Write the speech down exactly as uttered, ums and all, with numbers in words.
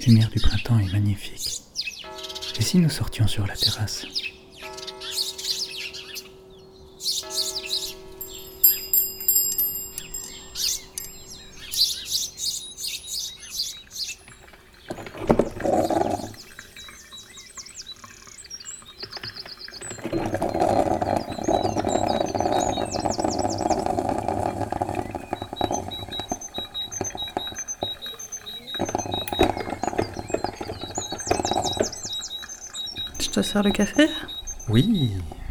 lumière du printemps est magnifique. Et si nous sortions sur la terrasse ? Je te sers le café ? Oui,